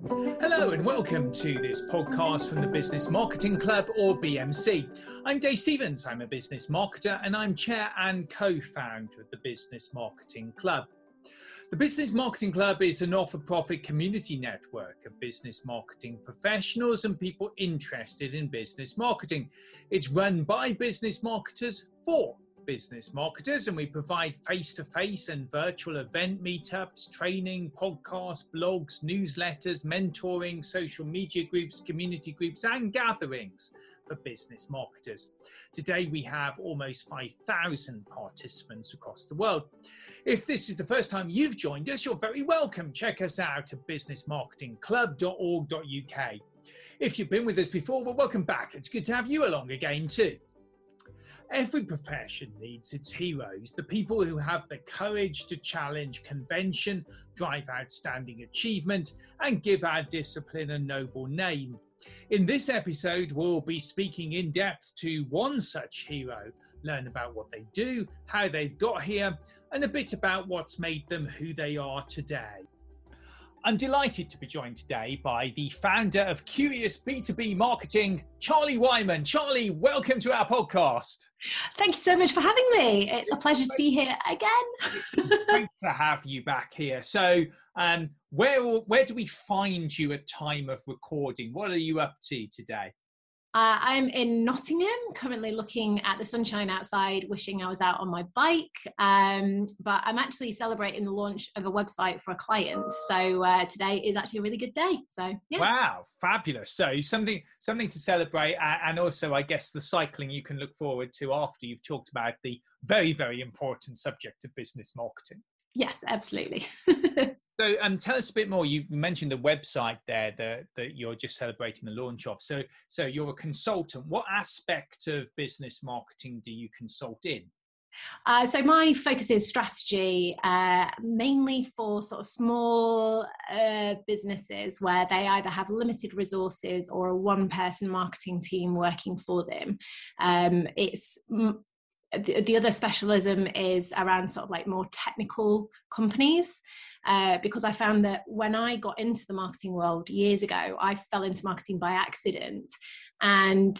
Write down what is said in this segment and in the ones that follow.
Hello and welcome to this podcast from the Business Marketing Club, or BMC. I'm Dave Stevens, I'm a business marketer and I'm chair and co-founder of the Business Marketing Club. The Business Marketing Club is a not-for-profit community network of business marketing professionals and people interested in business marketing. It's run by business marketers for business marketers, and we provide face-to-face and virtual event meetups, training, podcasts, blogs, newsletters, mentoring, social media groups, community groups, and gatherings for business marketers. Today we have almost 5,000 participants across the world. If this is the first time you've joined us, you're very welcome. Check us out at businessmarketingclub.org.uk. If you've been with us before, well, welcome back. It's good to have you along again too. Every profession needs its heroes, the people who have the courage to challenge convention, drive outstanding achievement, and give our discipline a noble name. In this episode, we'll be speaking in depth to one such hero, learn about what they do, how they've got here, and a bit about what's made them who they are today. I'm delighted to be joined today by the founder of Curious B2B Marketing, Charlie Wyman. Charlie, welcome to our podcast. Thank you so much for having me. It's a pleasure to be here again. It's great to have you back here. So where do we find you at time of recording? What are you up to today? I'm in Nottingham, currently looking at the sunshine outside, wishing I was out on my bike. But I'm actually celebrating the launch of a website for a client. So today is actually a really good day. So yeah. Wow, fabulous. So something to celebrate, and also I guess the cycling you can look forward to after you've talked about the very, very important subject of business marketing. Yes, absolutely. So tell us a bit more. You mentioned the website there that you're just celebrating the launch of. So you're a consultant. What aspect of business marketing do you consult in? So my focus is strategy, mainly for sort of small businesses where they either have limited resources or a one-person marketing team working for them. The other specialism is around sort of like more technical companies. Because I found that when I got into the marketing world years ago, I fell into marketing by accident. And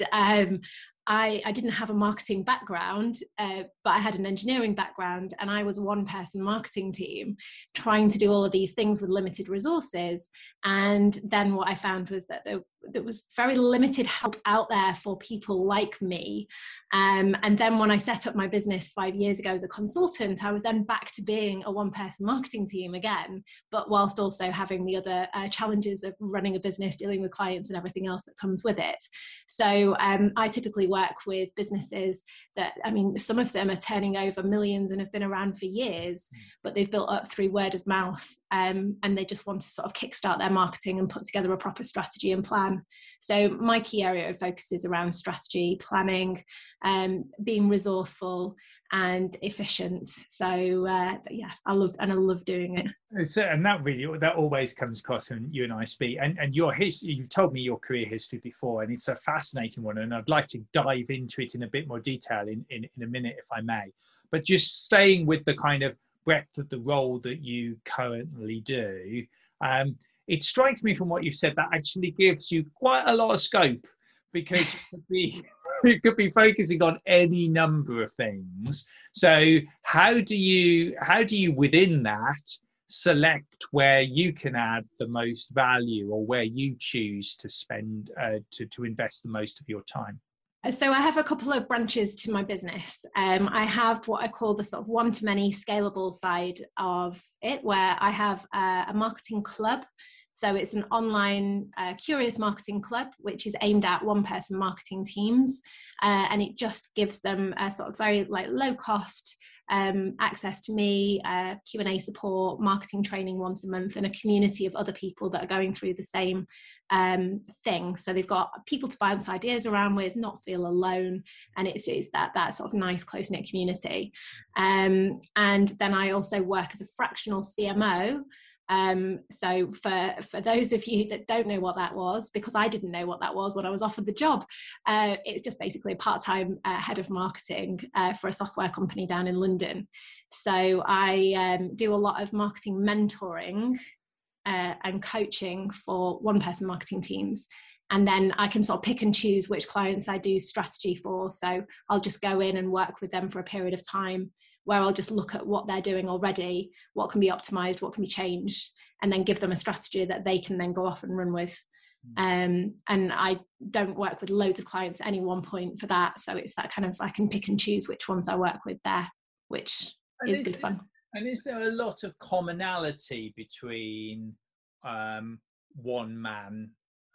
I didn't have a marketing background, but I had an engineering background, and I was a one-person marketing team trying to do all of these things with limited resources. And then what I found was that there was very limited help out there for people like me. And then when I set up my business 5 years ago as a consultant, I was then back to being a one-person marketing team again, but whilst also having the other challenges of running a business, dealing with clients and everything else that comes with it. So I typically work with businesses that, I mean, some of them are turning over millions and have been around for years, but they've built up through word of mouth, and they just want to sort of kickstart their marketing and put together a proper strategy and plan. So my key area of focus is around strategy, planning, being resourceful and efficient. So yeah, I love doing it. And that always comes across when you and I speak. And your history, you've told me your career history before, and it's a fascinating one. And I'd like to dive into it in a bit more detail in a minute, if I may. But just staying with the kind of breadth of the role that you currently do, it strikes me from what you've said that actually gives you quite a lot of scope, because you could be focusing on any number of things. So how do you within that select where you can add the most value, or where you choose to spend to invest the most of your time? So I have a couple of branches to my business. I have what I call the sort of one-to-many scalable side of it, where I have a marketing club. So it's an online curious marketing club, which is aimed at one-person marketing teams. And it just gives them a sort of very low cost access to me, Q&A support, marketing training once a month, and a community of other people that are going through the same thing. So they've got people to bounce ideas around with, not feel alone. And it's that sort of nice, close-knit community. And then I also work as a fractional CMO. So for those of you that don't know what that was, because I didn't know what that was when I was offered the job, it's just basically a part-time head of marketing for a software company down in London. So I do a lot of marketing mentoring and coaching for one-person marketing teams. And then I can sort of pick and choose which clients I do strategy for. So I'll just go in and work with them for a period of time where I'll just look at what they're doing already, what can be optimized, what can be changed, and then give them a strategy that they can then go off and run with. And I don't work with loads of clients at any one point for that. So it's that kind of, I can pick and choose which ones I work with there, which is good fun. And is there a lot of commonality between one-man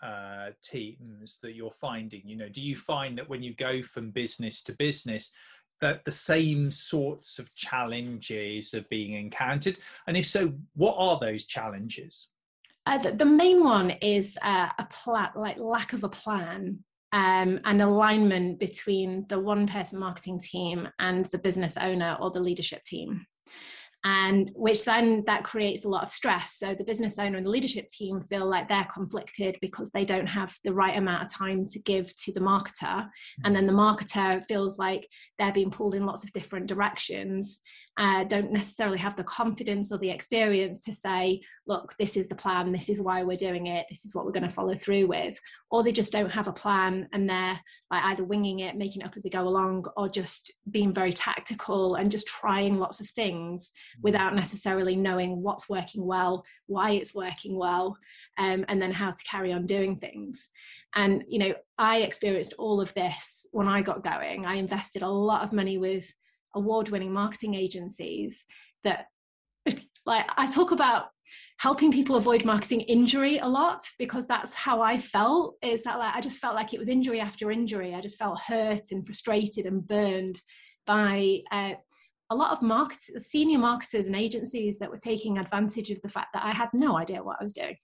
teams that you're finding? You know, do you find that when you go from business to business that the same sorts of challenges are being encountered? And if so, what are those challenges? The main one is lack of a plan and alignment between the one-person marketing team and the business owner or the leadership team. And which then that creates a lot of stress. So the business owner and the leadership team feel like they're conflicted because they don't have the right amount of time to give to the marketer. And then the marketer feels like they're being pulled in lots of different directions, don't necessarily have the confidence or the experience to say, look, this is the plan, this is why we're doing it, this is what we're going to follow through with. Or they just don't have a plan and they're like either winging it, making it up as they go along, or just being very tactical and just trying lots of things without necessarily knowing what's working well, why it's working well, and then how to carry on doing things. And, you know, I experienced all of this when I got going. I invested a lot of money with award-winning marketing agencies that, like, I talk about helping people avoid marketing injury a lot, because that's how I felt, is that like I just felt like it was injury after injury. I just felt hurt and frustrated and burned by a lot of senior marketers and agencies that were taking advantage of the fact that I had no idea what I was doing.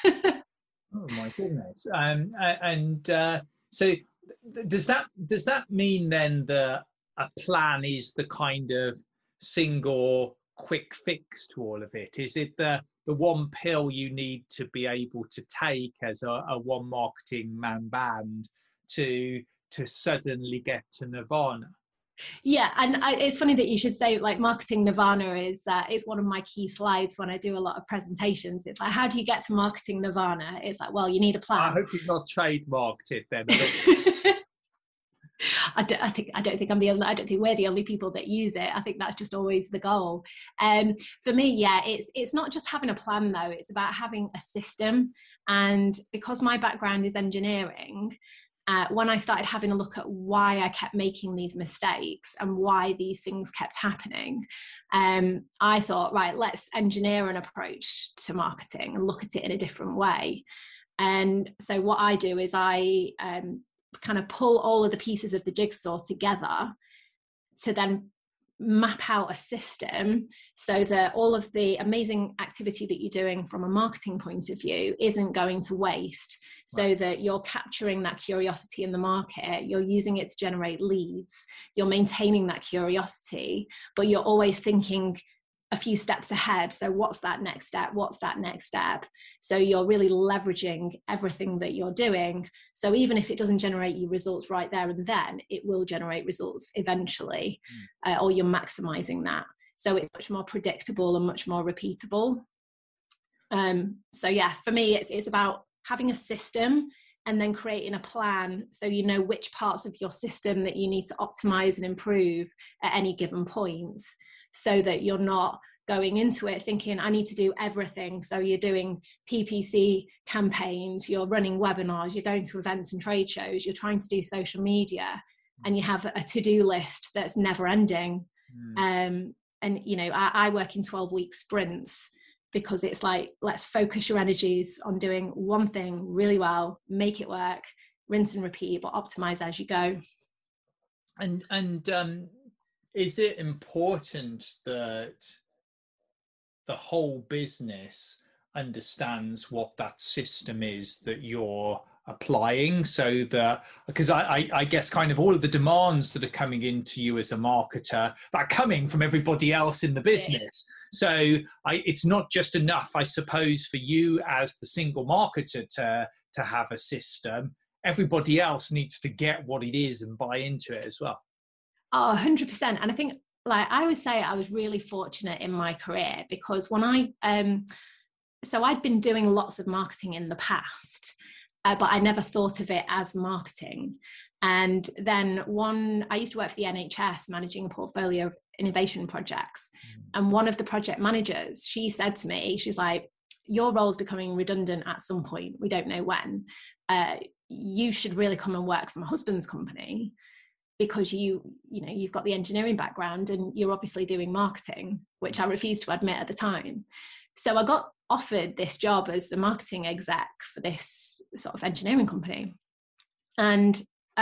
Oh my goodness. So does that mean then that a plan is the kind of single quick fix to all of it? Is it the one pill you need to be able to take as a one marketing man band to suddenly get to nirvana? Yeah, and it's funny that you should say, like, marketing nirvana is one of my key slides when I do a lot of presentations. It's like, how do you get to marketing nirvana? It's like, well, you need a plan. I hope you've not trademarked it then. I don't think we're the only people that use it. I think that's just always the goal. For me, yeah, it's not just having a plan though. It's about having a system. And because my background is engineering, when I started having a look at why I kept making these mistakes and why these things kept happening, I thought, right, let's engineer an approach to marketing and look at it in a different way. And so what I do is I kind of pull all of the pieces of the jigsaw together to then map out a system so that all of the amazing activity that you're doing from a marketing point of view isn't going to waste, so that you're capturing that curiosity in the market, you're using it to generate leads, you're maintaining that curiosity, but you're always thinking a few steps ahead. So what's that next step? What's that next step? So you're really leveraging everything that you're doing. So even if it doesn't generate you results right there and then, it will generate results eventually, or you're maximizing that. So it's much more predictable and much more repeatable. So yeah, for me, it's about having a system and then creating a plan so you know which parts of your system that you need to optimize and improve at any given point, so that you're not going into it thinking, I need to do everything. So you're doing PPC campaigns, you're running webinars, you're going to events and trade shows, you're trying to do social media, and you have a to-do list that's never ending. And, you know, I work in 12-week sprints, because it's like, let's focus your energies on doing one thing really well, make it work, rinse and repeat, but optimize as you go. And is it important that the whole business understands what that system is that you're applying? So that, because I guess kind of all of the demands that are coming into you as a marketer are coming from everybody else in the business. So it's not just enough, I suppose, for you as the single marketer to have a system. Everybody else needs to get what it is and buy into it as well. Oh, 100%. And I think, like I would say, I was really fortunate in my career, because when I so I'd been doing lots of marketing in the past, but I never thought of it as marketing. And then I used to work for the NHS managing a portfolio of innovation projects. And one of the project managers, she said to me, she's like, your role's becoming redundant at some point. We don't know when. You should really come and work for my husband's company, because you've got the engineering background and you're obviously doing marketing, which I refused to admit at the time. So I got offered this job as the marketing exec for this sort of engineering company. And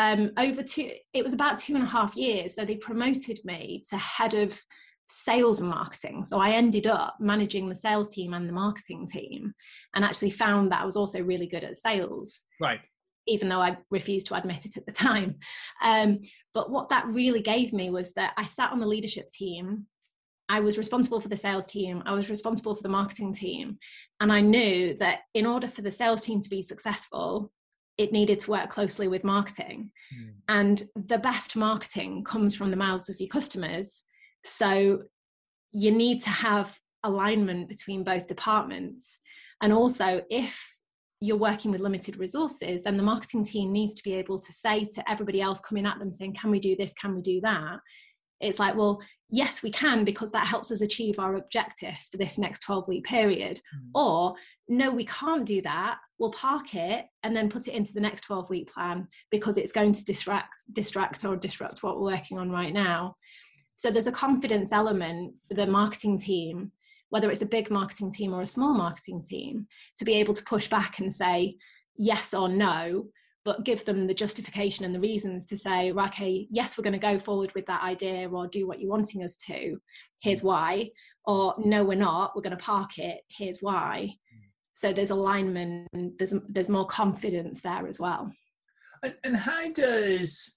it was about 2.5 years. So they promoted me to head of sales and marketing. So I ended up managing the sales team and the marketing team, and actually found that I was also really good at sales. Right. Even though I refused to admit it at the time. But what that really gave me was that I sat on the leadership team. I was responsible for the sales team. I was responsible for the marketing team. And I knew that in order for the sales team to be successful, it needed to work closely with marketing. And the best marketing comes from the mouths of your customers. So you need to have alignment between both departments. And also, if you're working with limited resources, then the marketing team needs to be able to say to everybody else coming at them saying, can we do this? Can we do that? It's like, well, yes, we can, because that helps us achieve our objectives for this next 12-week period. Or no, we can't do that. We'll park it and then put it into the next 12-week plan, because it's going to distract or disrupt what we're working on right now. So there's a confidence element for the marketing team, whether it's a big marketing team or a small marketing team, to be able to push back and say yes or no, but give them the justification and the reasons to say, okay, yes, we're going to go forward with that idea or do what you're wanting us to. Here's why. Or no, we're not. We're going to park it. Here's why. So there's alignment, and there's more confidence there as well. And how does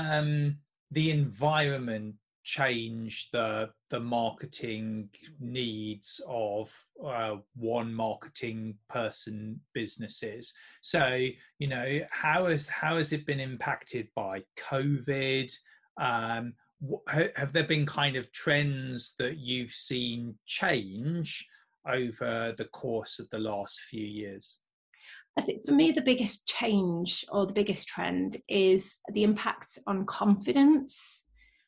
the environment change the marketing needs of one marketing person businesses? So, how has it been impacted by COVID? Have there been kind of trends that you've seen change over the course of the last few years? I think for me, the biggest change or the biggest trend is the impact on confidence.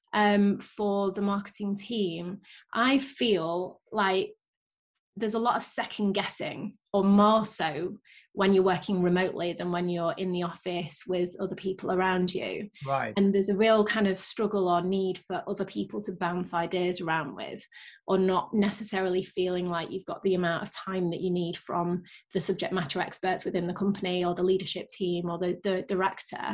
For the marketing team, I feel like there's a lot of second guessing, or more so when you're working remotely than when you're in the office with other people around you. Right. And there's a real kind of struggle or need for other people to bounce ideas around with, or not necessarily feeling like you've got the amount of time that you need from the subject matter experts within the company or the leadership team or the director.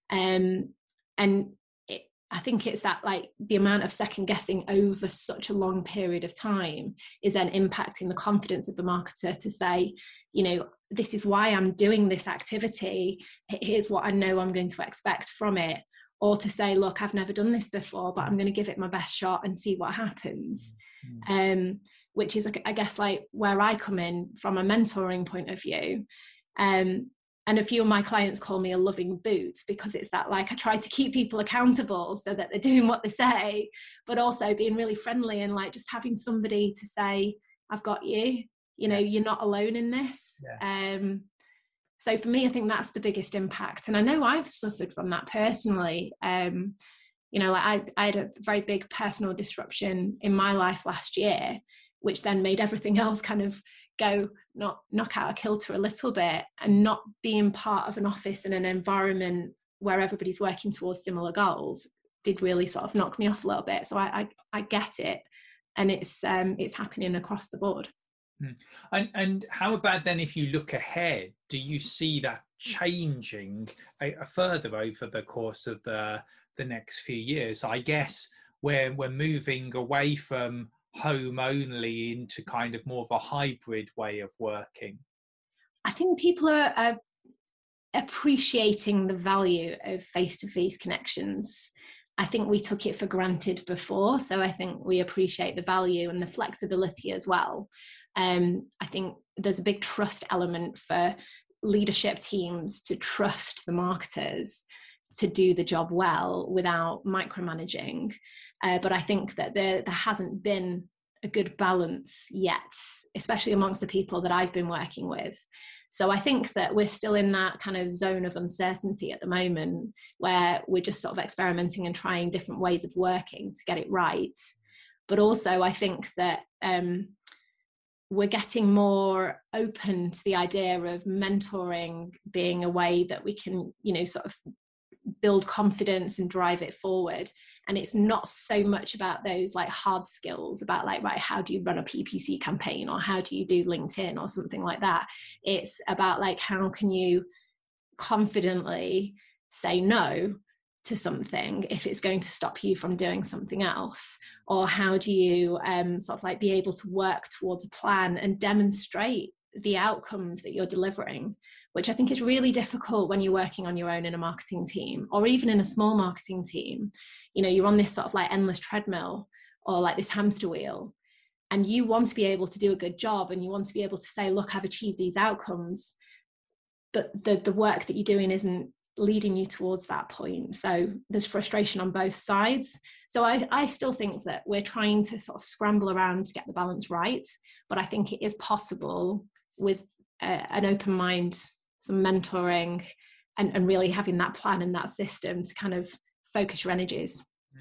I think it's that, like, the amount of second guessing over such a long period of time is then impacting the confidence of the marketer to say, this is why I'm doing this activity. Here's what I know I'm going to expect from it. Or to say, look, I've never done this before, but I'm going to give it my best shot and see what happens. Which is, I guess, like where I come in from a mentoring point of view. And a few of my clients call me a loving boot, because it's that, like, I try to keep people accountable so that they're doing what they say, but also being really friendly and like just having somebody to say, I've got you, you're not alone in this. Yeah. So for me, I think that's the biggest impact. And I know I've suffered from that personally. I had a very big personal disruption in my life last year, which then made everything else kind of knock out of kilter a little bit, and not being part of an office and an environment where everybody's working towards similar goals did really sort of knock me off a little bit. So I get it, and it's happening across the board. And how about then, if you look ahead, do you see that changing further over the course of the next few years? I guess we're moving away from home only into kind of more of a hybrid way of working. I think people are appreciating the value of face-to-face connections. I think we took it for granted before, so I think we appreciate the value and the flexibility as well. I think there's a big trust element for leadership teams to trust the marketers to do the job well without micromanaging. But I think that there hasn't been a good balance yet, especially amongst the people that I've been working with. So I think that we're still in that kind of zone of uncertainty at the moment, where we're just sort of experimenting and trying different ways of working to get it right. But also I think that we're getting more open to the idea of mentoring being a way that we can, sort of build confidence and drive it forward. And it's not so much about those like hard skills about like, right, how do you run a PPC campaign, or how do you do LinkedIn or something like that. It's about like, how can you confidently say no to something if it's going to stop you from doing something else? Or how do you sort of like be able to work towards a plan and demonstrate the outcomes that you're delivering, which I think is really difficult when you're working on your own in a marketing team, or even in a small marketing team. You're on this sort of like endless treadmill, or like this hamster wheel, and you want to be able to do a good job, and you want to be able to say, look, I've achieved these outcomes, but the work that you're doing isn't leading you towards that point. So there's frustration on both sides. So I still think that we're trying to sort of scramble around to get the balance right, but I think it is possible with an open mind, some mentoring, and really having that plan and that system to kind of focus your energies.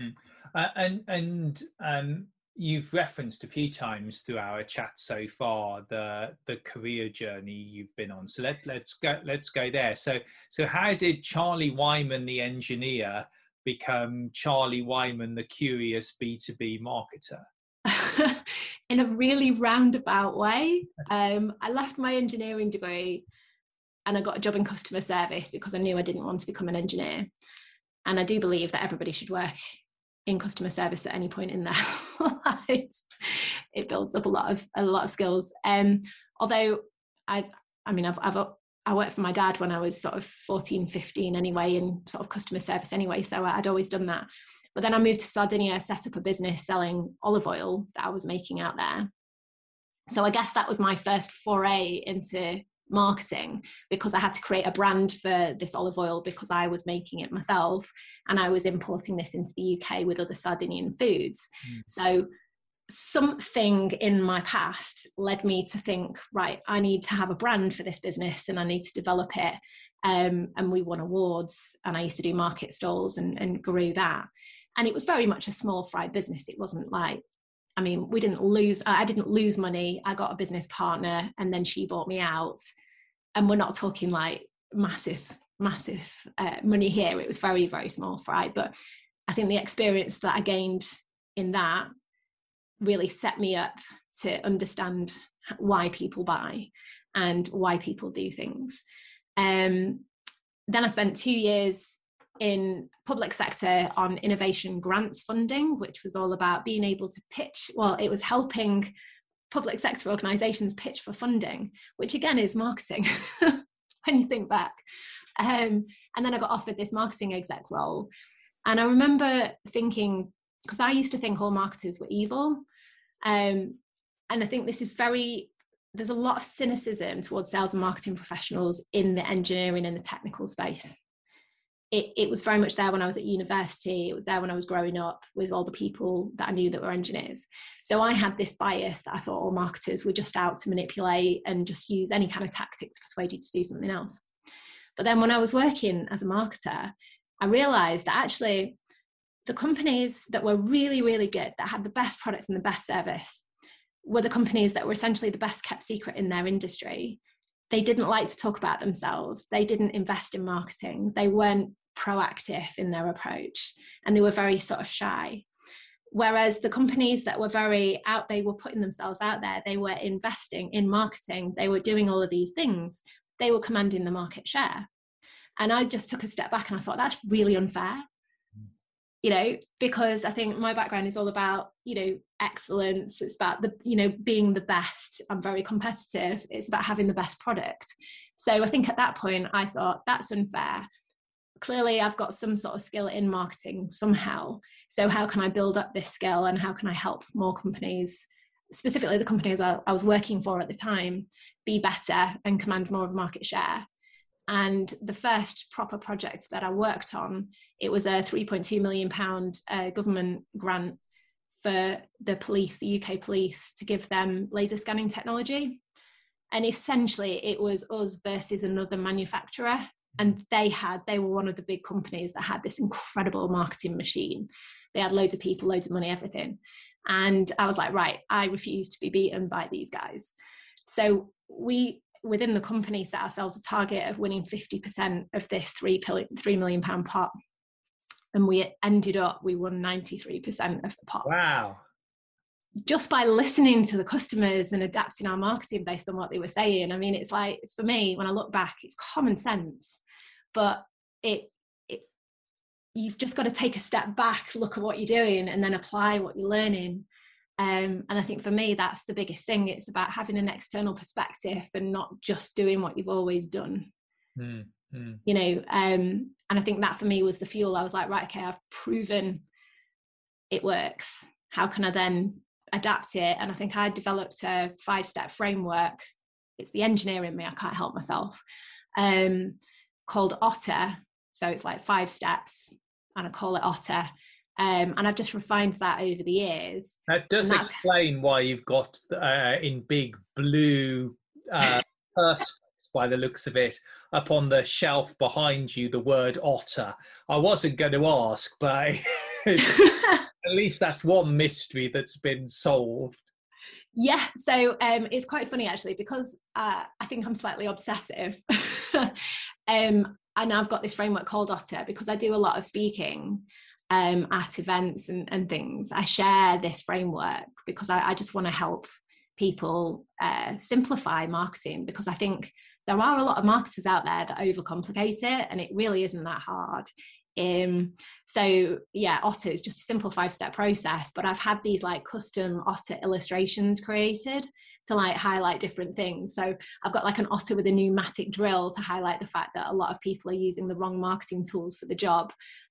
And you've referenced a few times through our chat so far the career journey you've been on. So let's go there. So how did Charlie Wyman, the engineer, become Charlie Wyman, the curious B2B marketer? In a really roundabout way. I left my engineering degree and I got a job in customer service because I knew I didn't want to become an engineer. And I do believe that everybody should work in customer service at any point in their lives. It builds up a lot of skills. Although I worked for my dad when I was sort of 14, 15 anyway, in sort of customer service anyway. So I'd always done that. But then I moved to Sardinia, set up a business selling olive oil that I was making out there. So I guess that was my first foray into marketing, because I had to create a brand for this olive oil because I was making it myself and I was importing this into the UK with other Sardinian foods. So something in my past led me to think, right, I need to have a brand for this business and I need to develop it. And we won awards, and I used to do market stalls and grew that. And it was very much a small fry business. It wasn't like, I didn't lose money. I got a business partner and then she bought me out. And we're not talking like massive money here. It was very, very small fry. But I think the experience that I gained in that really set me up to understand why people buy and why people do things. Then I spent 2 years in public sector on innovation grants funding, which was all about being able to pitch. Well, it was helping public sector organizations pitch for funding, which again is marketing when you think back. And then I got offered this marketing exec role. And I remember thinking, because I used to think all marketers were evil. And I think there's a lot of cynicism towards sales and marketing professionals in the engineering and the technical space. It was very much there when I was at university. It was there when I was growing up with all the people that I knew that were engineers. So I had this bias that I thought all marketers were just out to manipulate and just use any kind of tactic to persuade you to do something else. But then when I was working as a marketer, I realized that actually the companies that were really, really good, that had the best products and the best service, were the companies that were essentially the best kept secret in their industry. They didn't like to talk about themselves. They didn't invest in marketing. They weren't proactive in their approach, and they were very sort of shy. Whereas the companies that were very out, they were putting themselves out there. They were investing in marketing. They were doing all of these things. They were commanding the market share. And I just took a step back and I thought, that's really unfair. Because I think my background is all about, excellence. It's about being the best. I'm very competitive. It's about having the best product. So I think at that point I thought, that's unfair. Clearly I've got some sort of skill in marketing somehow. So how can I build up this skill, and how can I help more companies, specifically the companies I was working for at the time, be better and command more of a market share? And the first proper project that I worked on, it was a £3.2 million government grant for the police, the UK police, to give them laser scanning technology. And essentially it was us versus another manufacturer. And they were one of the big companies that had this incredible marketing machine. They had loads of people, loads of money, everything. And I was like, right, I refuse to be beaten by these guys. So we, within the company, set ourselves a target of winning 50% of this £3 million pot. And we won 93% of the pot. Wow. Just by listening to the customers and adapting our marketing based on what they were saying. I mean, it's like, for me, when I look back, it's common sense, but you've just got to take a step back, look at what you're doing, and then apply what you're learning. And I think for me, that's the biggest thing. It's about having an external perspective and not just doing what you've always done. You know, and I think that for me was the fuel. I was like, right, okay, I've proven it works. How can I then adapt it? And I think I developed a 5-step framework. It's the engineer in me, I can't help myself, called Otter. So it's like 5 steps, and I call it Otter. And I've just refined that over the years. That does explain why you've got in big blue perspex, by the looks of it, up on the shelf behind you, the word otter. I wasn't going to ask, but at least that's one mystery that's been solved. Yeah, so it's quite funny actually, because I think I'm slightly obsessive. And I've got this framework called Otter because I do a lot of speaking at events and things. I share this framework because I just want to help people simplify marketing, because I think there are a lot of marketers out there that overcomplicate it, and it really isn't that hard. So yeah, Otter is just a simple 5-step process, but I've had these like custom Otter illustrations created to like highlight different things. So I've got like an otter with a pneumatic drill to highlight the fact that a lot of people are using the wrong marketing tools for the job.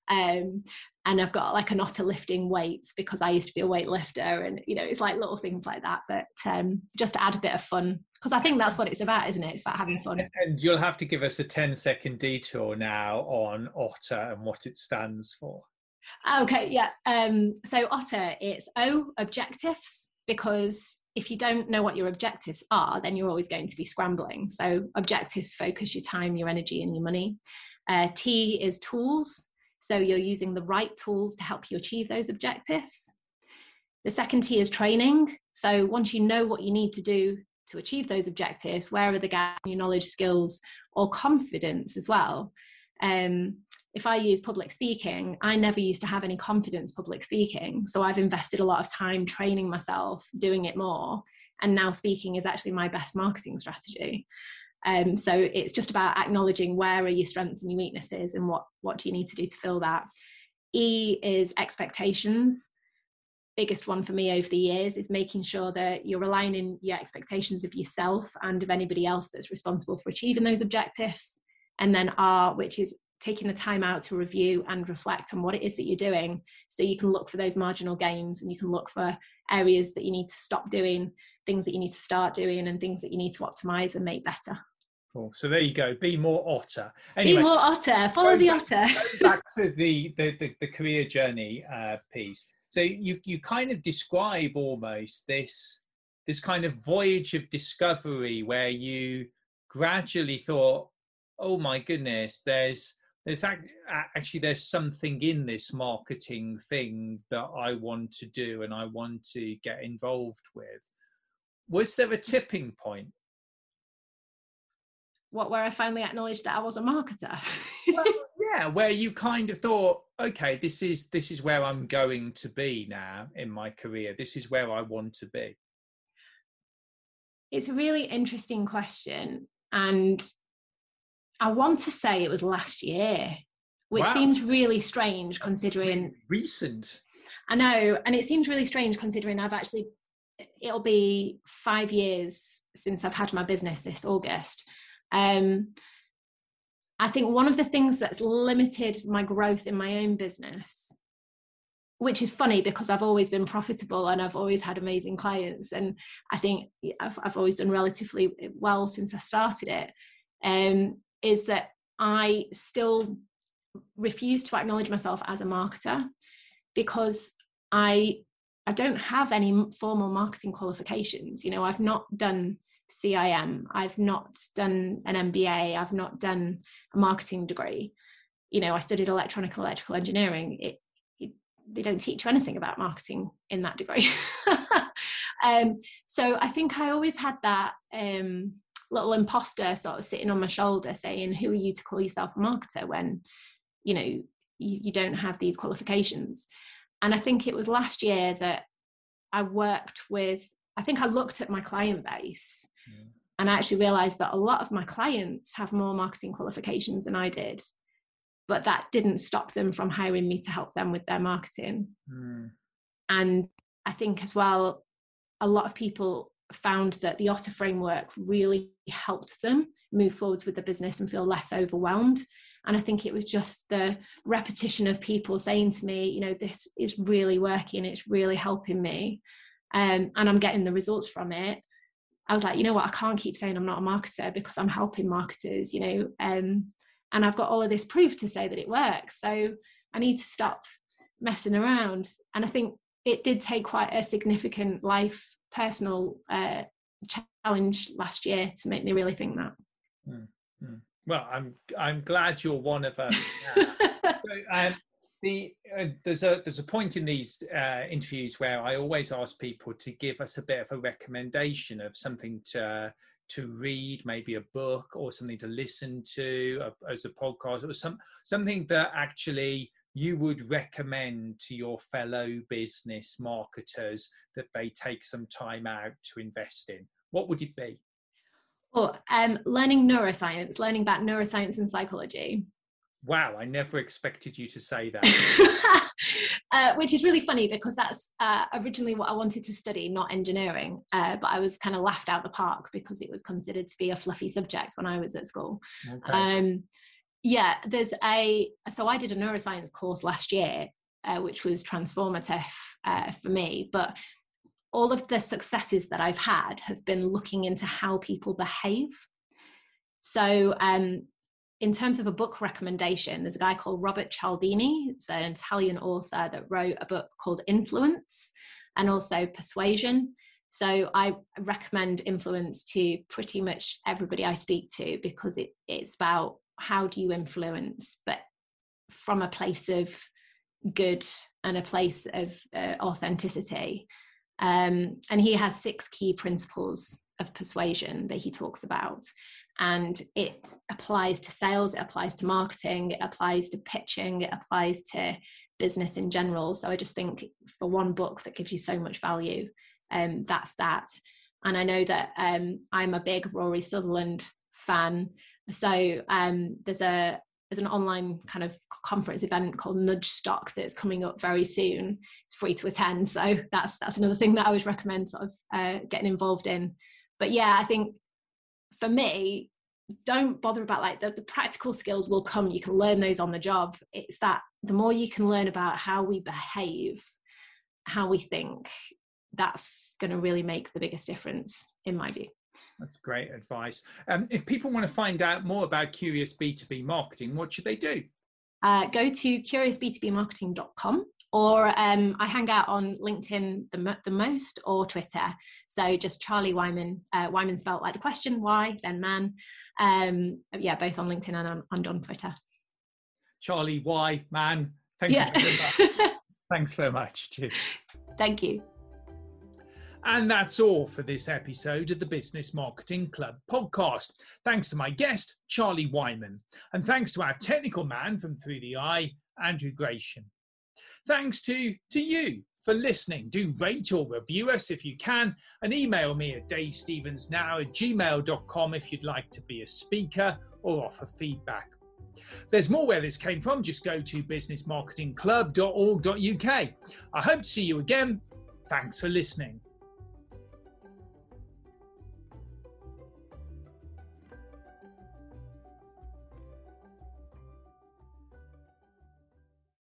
And I've got like an otter lifting weights because I used to be a weightlifter, and you know, it's like little things like that, but just to add a bit of fun, because I think that's what it's about, isn't it? It's about having fun. And you'll have to give us a 10-second detour now on Otter and what it stands for. Okay, yeah. So Otter, it's O, objectives, because if you don't know what your objectives are, then you're always going to be scrambling. So objectives focus your time, your energy, and your money. T is tools. So you're using the right tools to help you achieve those objectives. The second T is training. So once you know what you need to do to achieve those objectives, where are the gaps in your knowledge, skills, or confidence as well? If I use public speaking, I never used to have any confidence public speaking. So I've invested a lot of time training myself, doing it more. And now speaking is actually my best marketing strategy. So it's just about acknowledging where are your strengths and your weaknesses, and what do you need to do to fill that. E is expectations. Biggest one for me over the years is making sure that you're aligning your expectations of yourself and of anybody else that's responsible for achieving those objectives. And then R, which is taking the time out to review and reflect on what it is that you're doing, so you can look for those marginal gains, and you can look for areas that you need to stop doing, things that you need to start doing, and things that you need to optimize and make better. Cool. So there you go. Be more Otter. Anyway, be more Otter. Follow the Otter. Back to the career journey piece. So you kind of describe almost this kind of voyage of discovery where you gradually thought, oh my goodness, there's something in this marketing thing that I want to do and I want to get involved with. Was there a tipping point? Where I finally acknowledged that I was a marketer? Well, yeah, where you kind of thought, okay, this is where I'm going to be now in my career. This is where I want to be. It's a really interesting question, and I want to say it was last year, which Wow. Seems really strange considering really recent. I know, and it seems really strange considering it'll be 5 years since I've had my business this August. I think one of the things that's limited my growth in my own business, which is funny because I've always been profitable and I've always had amazing clients, and I think I've always done relatively well since I started it, is that I still refuse to acknowledge myself as a marketer, because I I don't have any formal marketing qualifications. You know, I've not done CIM, I've not done an MBA, I've not done a marketing degree. You know, I studied electrical engineering. They don't teach you anything about marketing in that degree. So I think I always had that little imposter sort of sitting on my shoulder saying, who are you to call yourself a marketer when, you know, you don't have these qualifications? And I think it was last year that I looked at my client base and I actually realized that a lot of my clients have more marketing qualifications than I did, but that didn't stop them from hiring me to help them with their marketing. And I think as well, a lot of people found that the Otter framework really helped them move forwards with the business and feel less overwhelmed. And I think it was just the repetition of people saying to me, you know, this is really working, it's really helping me, and I'm getting the results from it. I was like, you know what, I can't keep saying I'm not a marketer because I'm helping marketers, you know, and I've got all of this proof to say that it works. So I need to stop messing around. And I think it did take quite a significant personal challenge last year to make me really think that. Well, I'm glad you're one of us. So, there's a point in these interviews where I always ask people to give us a bit of a recommendation of something to read, maybe a book or something to listen to as a podcast, or something that actually you would recommend to your fellow business marketers that they take some time out to invest in. What would it be? Well, learning about neuroscience and psychology. Wow, I never expected you to say that. Which is really funny because that's originally what I wanted to study, not engineering. But I was kind of laughed out the park because it was considered to be a fluffy subject when I was at school. Okay. So I did a neuroscience course last year, which was transformative for me. But all of the successes that I've had have been looking into how people behave. So in terms of a book recommendation, there's a guy called Robert Cialdini. It's an Italian author that wrote a book called Influence and also Persuasion. So I recommend Influence to pretty much everybody I speak to because it's about how do you influence, but from a place of good and a place of authenticity. And he has 6 key principles of persuasion that he talks about. And it applies to sales, it applies to marketing, it applies to pitching, it applies to business in general. So I just think for one book that gives you so much value, that's that. And I know that I'm a big Rory Sutherland fan. So there's an online kind of conference event called Nudge Stock that's coming up very soon. It's free to attend. So that's another thing that I would recommend sort of getting involved in. But yeah, I think for me, don't bother about like the practical skills will come. You can learn those on the job. It's that the more you can learn about how we behave, how we think, that's going to really make the biggest difference in my view. That's great advice. If people want to find out more about Curious B2B Marketing, what should they do? Go to curiousb2bmarketing.com, or I hang out on LinkedIn the most, or Twitter. So just Charlie Wyman, Wyman spelled like the question, why, then man. Both on LinkedIn and on Twitter. Charlie Y, man. Thank you very much. Thanks very much. Cheers. Thank you. And that's all for this episode of the Business Marketing Club podcast. Thanks to my guest, Charlie Wyman, and thanks to our technical man from Through the Eye, Andrew Gratian. Thanks to you for listening. Do rate or review us if you can, and email me at davestevensnow@gmail.com if you'd like to be a speaker or offer feedback. There's more where this came from. Just go to businessmarketingclub.org.uk. I hope to see you again. Thanks for listening.